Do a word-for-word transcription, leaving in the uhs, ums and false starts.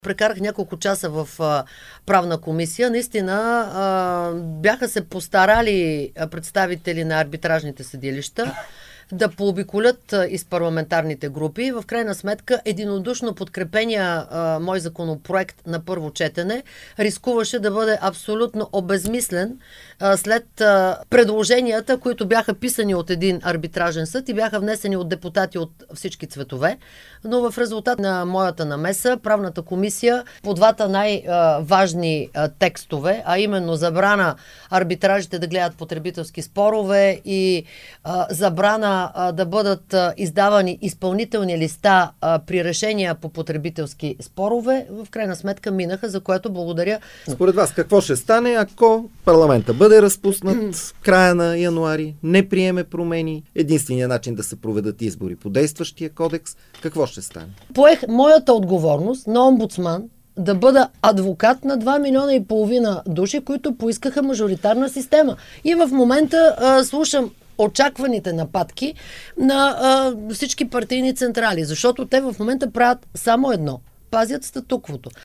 Прекарах няколко часа в а, правна комисия. Наистина а, бяха се постарали представители на арбитражните съдилища да пообиколят из парламентарните групи. В крайна сметка единодушно подкрепения а, мой законопроект на първо четене рискуваше да бъде абсолютно обезмислен а, след а, предложенията, които бяха писани от един арбитражен съд и бяха внесени от депутати от всички цветове. Но в резултат на моята намеса правната комисия по двата най-важни текстове, а именно забрана арбитражите да гледат потребителски спорове и а, забрана а, да бъдат а, издавани изпълнителни листа а, при решения по потребителски спорове, в крайна сметка минаха, за което благодаря. Според вас какво ще стане, ако парламента бъде разпуснат в края на януари, не приеме промени, единственият начин да се проведат избори по действащия кодекс, какво ще стане? Поех моята отговорност на омбудсман да бъда адвокат на два милиона и половина души, които поискаха мажоритарна система. И в момента а, слушам очакваните нападки на а, всички партийни централи, защото те в момента правят само едно – пазят статуквото.